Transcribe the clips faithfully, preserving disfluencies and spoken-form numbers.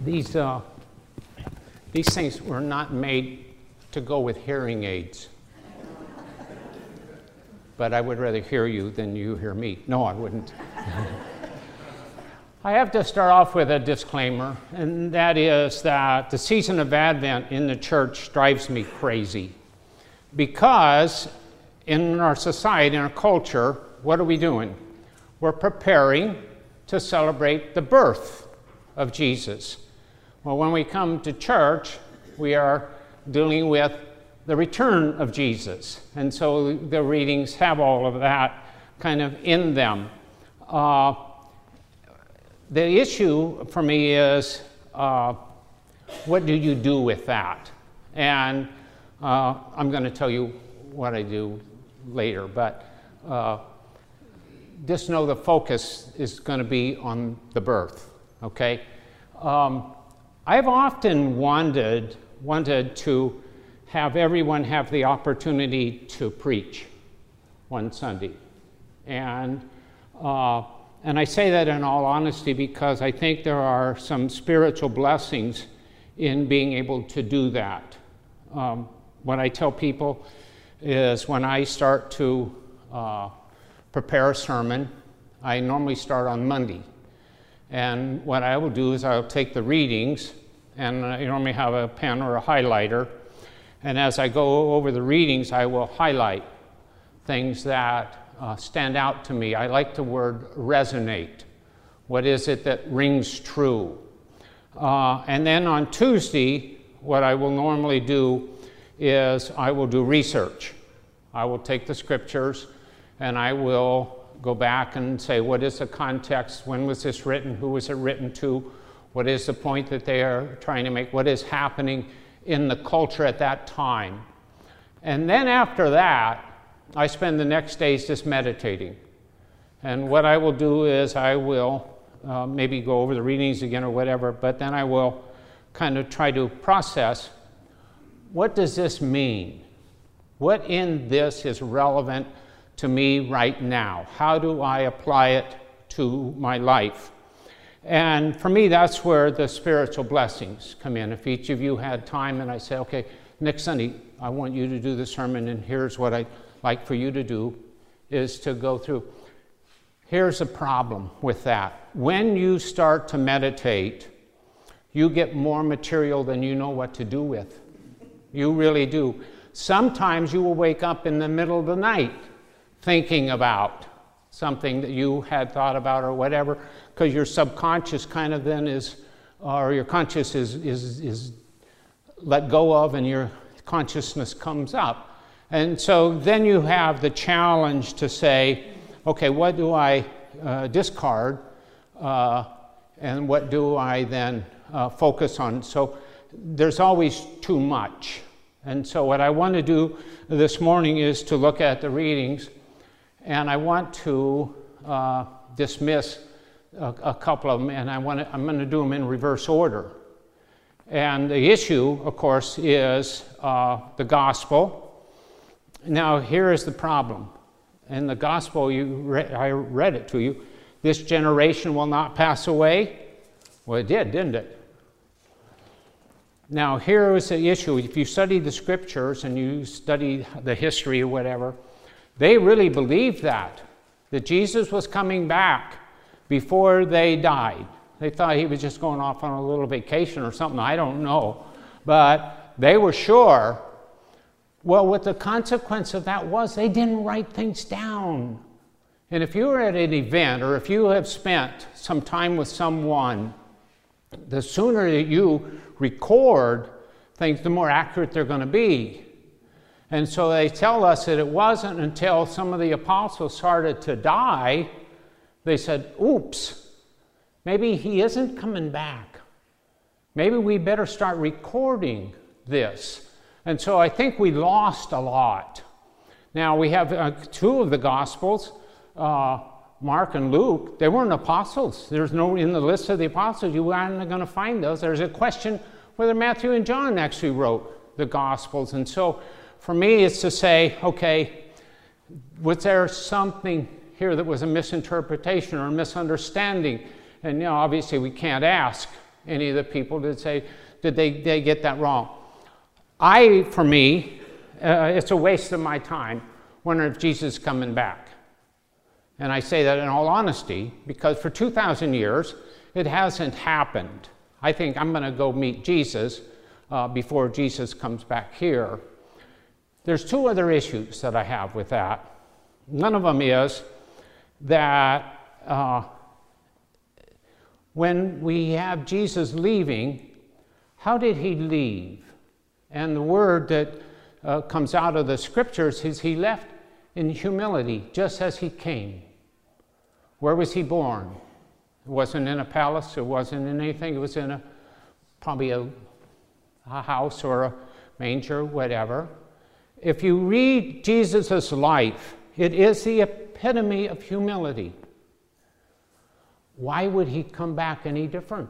These, uh, these things were not made to go with hearing aids. But I would rather hear you than you hear me. No, I wouldn't. I have to start off with a disclaimer, and that is that the season of Advent in the church drives me crazy. Because in our society, in our culture, what are we doing? We're preparing to celebrate the birth of Jesus. Well, when we come to church, we are dealing with the return of Jesus. And so the readings have all of that kind of in them. Uh, the issue for me is, uh, what do you do with that? And uh, I'm going to tell you what I do later, but uh, just know the focus is going to be on the birth, okay? Um, I've often wanted, wanted to have everyone have the opportunity to preach one Sunday. And, uh, and I say that in all honesty because I think there are some spiritual blessings in being able to do that. Um, what I tell people is when I start to uh, prepare a sermon, I normally start on Monday. And what I will do is I'll take the readings, and I normally have a pen or a highlighter, and as I go over the readings, I will highlight things that uh, stand out to me. I like the word resonate. What is it that rings true? Uh, and then on Tuesday, what I will normally do is I will do research. I will take the scriptures and I will go back and say, what is the context? When was this written? Who was it written to? What is the point that they are trying to make? What is happening in the culture at that time? And then after that, I spend the next days just meditating. And what I will do is I will uh, maybe go over the readings again or whatever, but then I will kind of try to process, what does this mean? What in this is relevant to me right now? How do I apply it to my life? And for me, that's where the spiritual blessings come in. If each of you had time and I say, okay, next Sunday, I want you to do the sermon, and here's what I'd like for you to do, is to go through. Here's a problem with that. When you start to meditate, you get more material than you know what to do with. You really do. Sometimes you will wake up in the middle of the night thinking about something that you had thought about or whatever, because your subconscious kind of then is, or your conscious is, is, is let go of, and your consciousness comes up. And so then you have the challenge to say, okay, what do I uh, discard, uh, and what do I then uh, focus on? So there's always too much. And so what I want to do this morning is to look at the readings, and I want to uh, dismiss a, a couple of them, and I want to, I'm going to do them in reverse order. And the issue, of course, is uh, the gospel. Now, here is the problem. In the gospel, you re- I read it to you. This generation will not pass away. Well, it did, didn't it? Now, here is the issue. If you study the scriptures and you study the history or whatever, they really believed that, that Jesus was coming back before they died. They thought he was just going off on a little vacation or something. I don't know. But they were sure. Well, what the consequence of that was, they didn't write things down. And if you were at an event, or if you have spent some time with someone, the sooner that you record things, the more accurate they're going to be. And so they tell us that it wasn't until some of the apostles started to die, they said, oops, maybe he isn't coming back. Maybe we better start recording this. And so I think we lost a lot. Now we have uh, two of the Gospels, uh, Mark and Luke. They weren't apostles. There's no, in the list of the apostles, you aren't going to find those. There's a question whether Matthew and John actually wrote the Gospels. And so for me, it's to say, okay, was there something here that was a misinterpretation or a misunderstanding? And, you know, obviously we can't ask any of the people that say, did they, they get that wrong? I, for me, uh, it's a waste of my time wondering if Jesus is coming back. And I say that in all honesty, because for two thousand years, it hasn't happened. I think I'm going to go meet Jesus uh, before Jesus comes back here. There's two other issues that I have with that. One of them is that uh, when we have Jesus leaving, how did he leave? And the word that uh, comes out of the scriptures is he left in humility, just as he came. Where was he born? It wasn't in a palace, it wasn't in anything, it was in a probably a, a house or a manger, whatever. If you read Jesus' life, it is the epitome of humility. Why would he come back any different?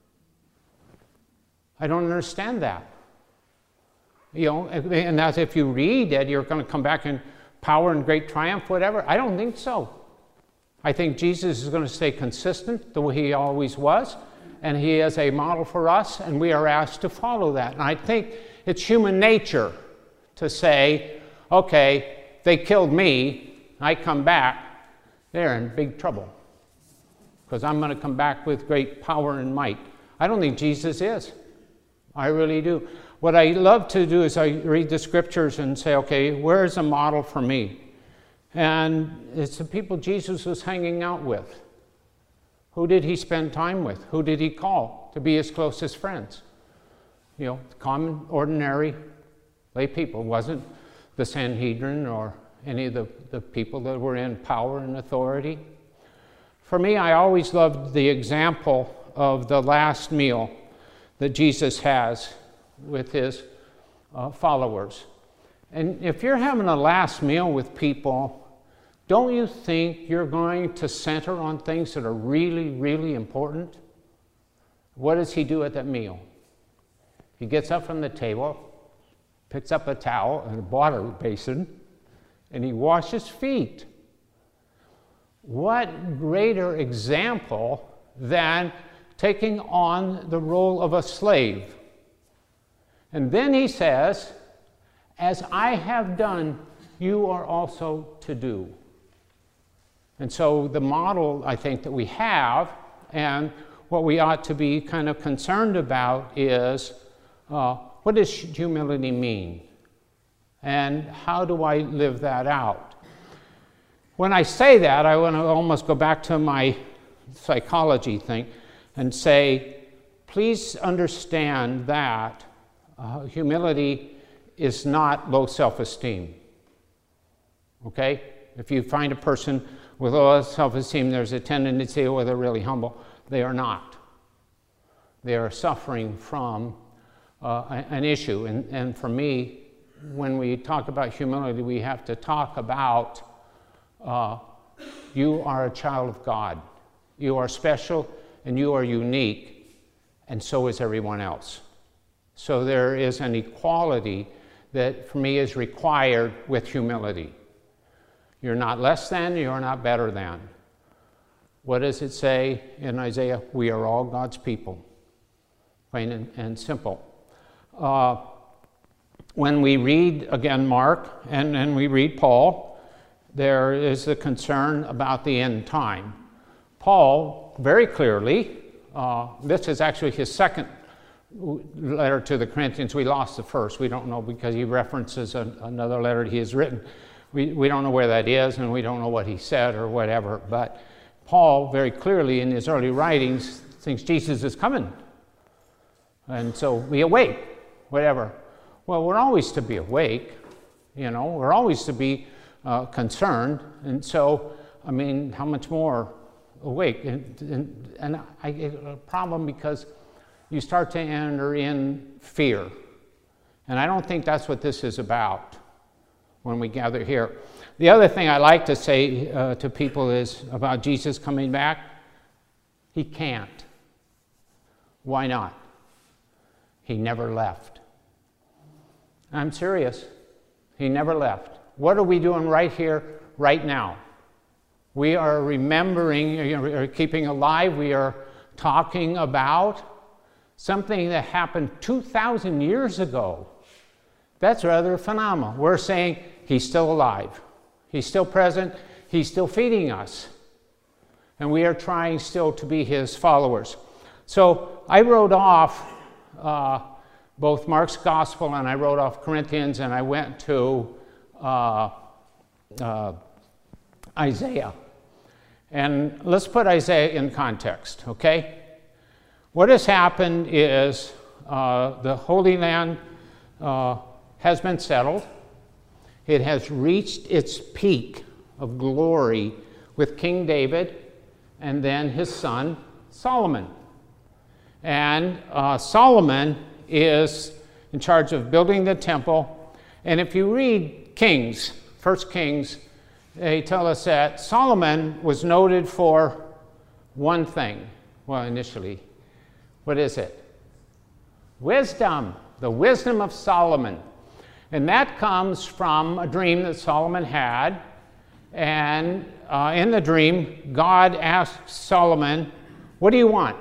I don't understand that. You know, and as if you read that you're going to come back in power and great triumph, whatever. I don't think so. I think Jesus is going to stay consistent the way he always was, and he is a model for us, and we are asked to follow that. And I think it's human nature to say, okay, they killed me, I come back, they're in big trouble, because I'm going to come back with great power and might. I don't think Jesus is. I really do. What I love to do is I read the scriptures and say, okay, where is a model for me? And it's the people Jesus was hanging out with. Who did he spend time with? Who did he call to be his closest friends? You know, common, ordinary lay people. It wasn't the Sanhedrin or any of the, the people that were in power and authority. For me, I always loved the example of the last meal that Jesus has with his uh, followers. And if you're having a last meal with people, don't you think you're going to center on things that are really, really important? What does he do at that meal? He gets up from the table, picks up a towel and a water basin, and he washes feet. What greater example than taking on the role of a slave? And then he says, as I have done, you are also to do. And so the model, I think, that we have, and what we ought to be kind of concerned about is, uh, what does humility mean? And how do I live that out? When I say that, I want to almost go back to my psychology thing and say, please understand that uh, humility is not low self-esteem. Okay? If you find a person with low self-esteem, there's a tendency to say, oh, they're really humble. They are not. They are suffering from uh, an issue. And, and for me, when we talk about humility, we have to talk about uh, you are a child of God. You are special and you are unique, and so is everyone else. So there is an equality that, for me, is required with humility. You're not less than, you're not better than. What does it say in Isaiah? We are all God's people. Plain and, and simple. Uh, when we read, again, Mark, and, and we read Paul, there is a concern about the end time. Paul, very clearly, uh, this is actually his second letter to the Corinthians. We lost the first. We don't know because he references a, another letter he has written. We, we don't know where that is, and we don't know what he said or whatever. But Paul, very clearly in his early writings, thinks Jesus is coming. And so be awake, whatever. Well, we're always to be awake, you know. We're always to be uh, concerned. And so, I mean, how much more awake? And, and, and I get a problem because you start to enter in fear. And I don't think that's what this is about when we gather here. The other thing I like to say uh, to people is about Jesus coming back. He can't. Why not? He never left. I'm serious. He never left. What are we doing right here, right now? We are remembering, you know, keeping alive. We are talking about something that happened two thousand years ago. That's rather phenomenal. We're saying he's still alive. He's still present. He's still feeding us. And we are trying still to be his followers. So I wrote off uh, both Mark's gospel, and I wrote off Corinthians, and I went to uh, uh, Isaiah. And let's put Isaiah in context, okay? What has happened is uh, the Holy Land uh, has been settled. It has reached its peak of glory with King David and then his son Solomon. And uh, Solomon is in charge of building the temple. And if you read Kings, First Kings, they tell us that Solomon was noted for one thing. Well, initially, what is it? Wisdom, the wisdom of Solomon. And that comes from a dream that Solomon had. And uh, in the dream, God asked Solomon, what do you want?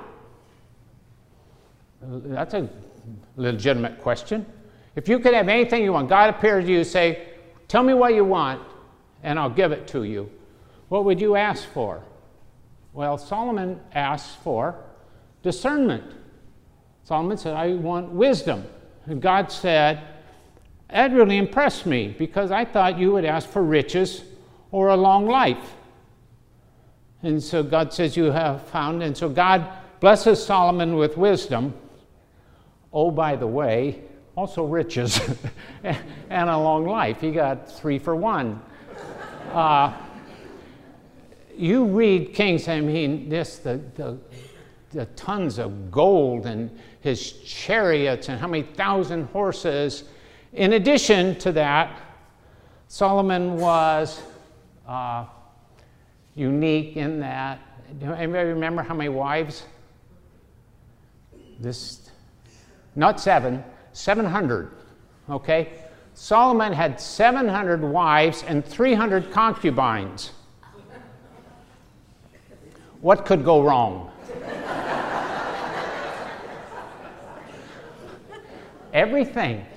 That's a legitimate question. If you could have anything you want, God appeared to you and say, tell me what you want, and I'll give it to you. What would you ask for? Well, Solomon asked for discernment. Solomon said, I want wisdom. And God said, that really impressed me, because I thought you would ask for riches or a long life. And so God says, you have found. And so God blesses Solomon with wisdom. Oh, by the way, also riches and a long life. He got three for one. Uh, you read Kings, I mean, this, the, the, the tons of gold and his chariots and how many thousand horses. In addition to that, Solomon was uh, unique in that, do anybody remember how many wives? This, not seven, seven hundred, okay? Solomon had seven hundred wives and three hundred concubines. What could go wrong? Everything.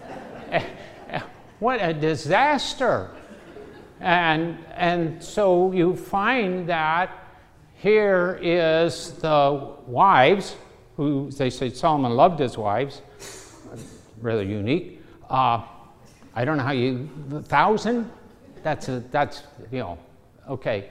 What a disaster. And, and so you find that here is the wives, who they say Solomon loved his wives, rather unique. Uh, I don't know how you, a thousand? That's, a, that's, you know, okay.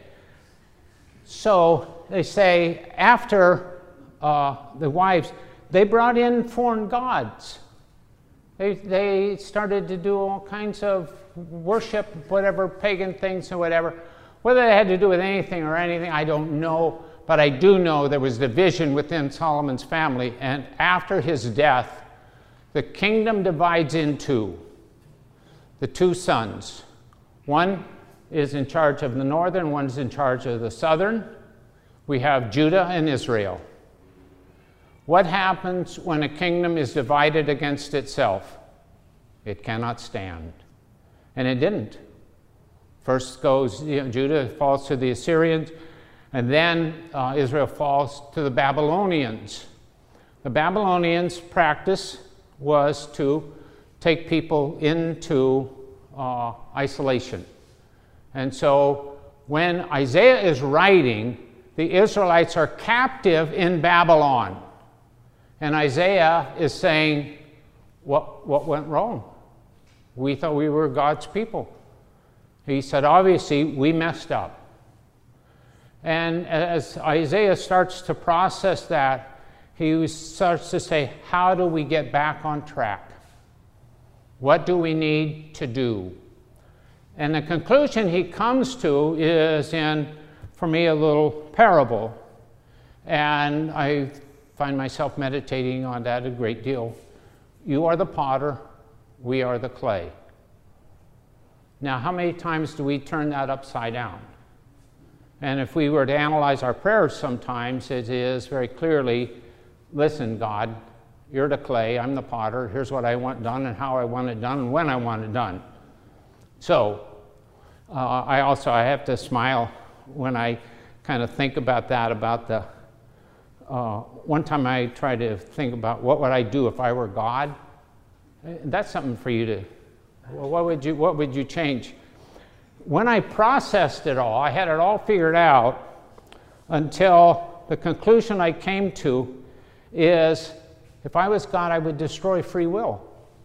So they say after uh, the wives, they brought in foreign gods. They, they started to do all kinds of worship, whatever, pagan things or whatever. Whether they had to do with anything or anything, I don't know. But I do know there was division within Solomon's family. And after his death, the kingdom divides in two. The two sons. One is in charge of the northern, one is in charge of the southern. We have Judah and Israel. What happens when a kingdom is divided against itself? It cannot stand. And it didn't. First goes, you know, Judah falls to the Assyrians, and then uh, Israel falls to the Babylonians. The Babylonians' practice was to take people into uh, isolation. And so when Isaiah is writing, the Israelites are captive in Babylon. And Isaiah is saying, what, what went wrong? We thought we were God's people. He said, obviously, we messed up. And as Isaiah starts to process that, he starts to say, how do we get back on track? What do we need to do? And the conclusion he comes to is in, for me, a little parable. And I find myself meditating on that a great deal. You are the potter, we are the clay. Now, how many times do we turn that upside down? And if we were to analyze our prayers sometimes, it is very clearly, listen, God, you're the clay, I'm the potter, here's what I want done and how I want it done and when I want it done. So, uh, I also, I have to smile when I kind of think about that, about the uh, one time I tried to think about what would I do if I were God. That's something for you to, well, what would you, what would you change? When I processed it all, I had it all figured out until the conclusion I came to is, if I was God, I would destroy free will.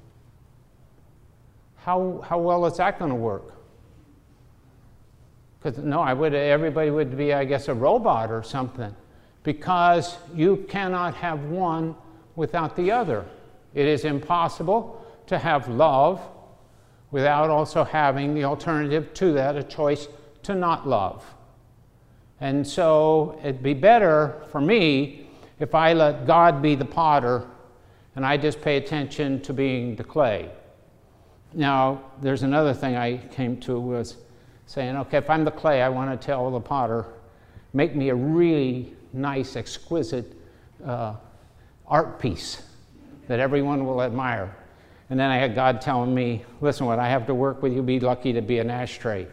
How, how well is that going to work? Because no, I would, everybody would be, I guess, a robot or something. Because you cannot have one without the other. It is impossible to have love without also having the alternative to that, a choice to not love. And so it'd be better for me if I let God be the potter and I just pay attention to being the clay. Now, there's another thing I came to was saying, okay, if I'm the clay, I want to tell the potter, make me a really nice, exquisite uh, art piece that everyone will admire. And then I had God telling me, listen, when I have to work with you, be lucky to be an ashtray.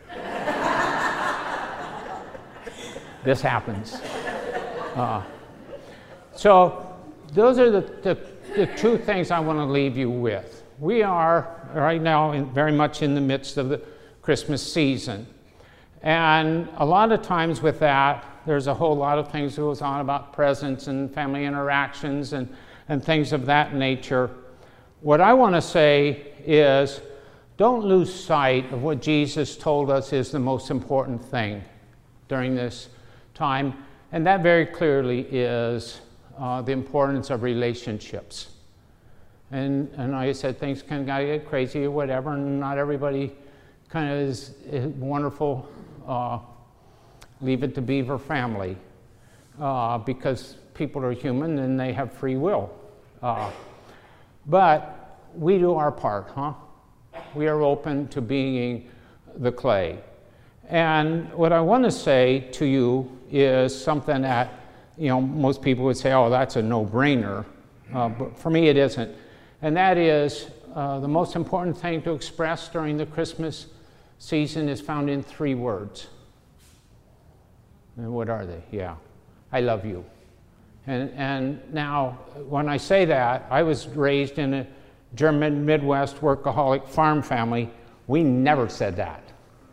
This happens. Uh, so those are the, the, the two things I want to leave you with. We are right now in, very much in the midst of the Christmas season. And a lot of times with that, there's a whole lot of things that goes on about presents and family interactions and, and things of that nature. What I want to say is, don't lose sight of what Jesus told us is the most important thing during this time. And that very clearly is uh, the importance of relationships. And, and like I said, things can get crazy or whatever, and not everybody kind of is, is wonderful. Uh, leave it to Beaver family, uh, because people are human and they have free will. Uh, but we do our part, huh? We are open to being the clay. And what I want to say to you is something that, you know, most people would say, oh, that's a no-brainer. Uh, but for me, it isn't. And that is, uh, the most important thing to express during the Christmas season is found in three words. And what are they? Yeah, I love you. And, and now, when I say that, I was raised in a German Midwest workaholic farm family. We never said that.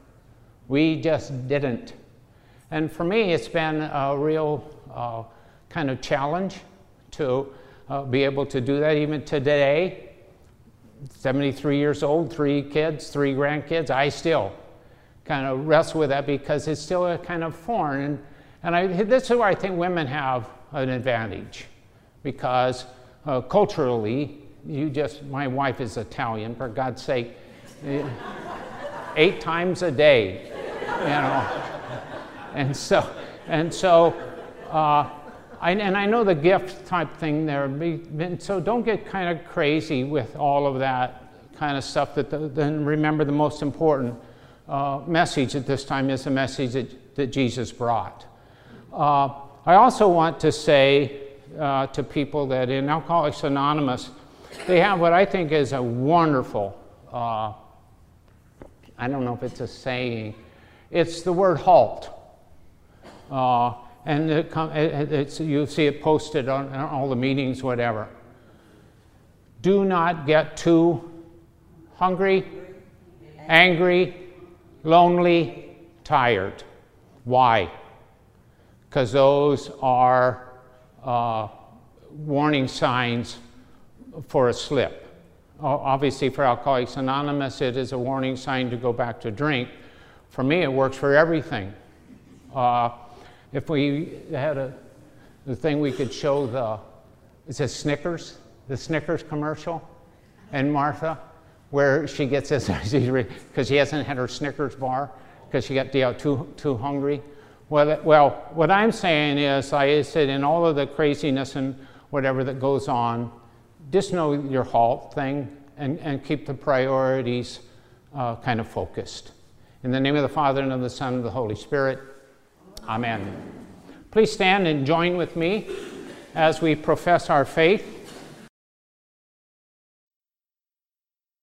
We just didn't. And for me, it's been a real uh, kind of challenge to uh, be able to do that. Even today, seventy-three years old, three kids, three grandkids, I still kind of wrestle with that because it's still a kind of foreign. And, and I, this is where I think women have an advantage, because uh, culturally, you just, my wife is Italian, for God's sake, eight times a day, you know. And so, and so, uh, I, and I know the gift type thing there, and so don't get kind of crazy with all of that kind of stuff. That the, then remember the most important uh, message at this time is the message that, that Jesus brought. Uh, I also want to say uh, to people that in Alcoholics Anonymous, they have what I think is a wonderful, uh, I don't know if it's a saying, it's the word HALT. Uh, and it, it, it's, you'll see it posted on, on all the meetings, whatever. Do not get too hungry, angry, lonely, tired. Why? Because those are uh, warning signs for a slip. Obviously, for Alcoholics Anonymous, it is a warning sign to go back to drink. For me, it works for everything. Uh, if we had a the thing we could show the, is it Snickers? The Snickers commercial, and Martha, where she gets this because she hasn't had her Snickers bar because she got you know, too too hungry. Well, well, what I'm saying is, I said in all of the craziness and whatever that goes on, just know your HALT thing and, and keep the priorities uh, kind of focused. In the name of the Father, and of the Son, and of the Holy Spirit, amen. Please stand and join with me as we profess our faith.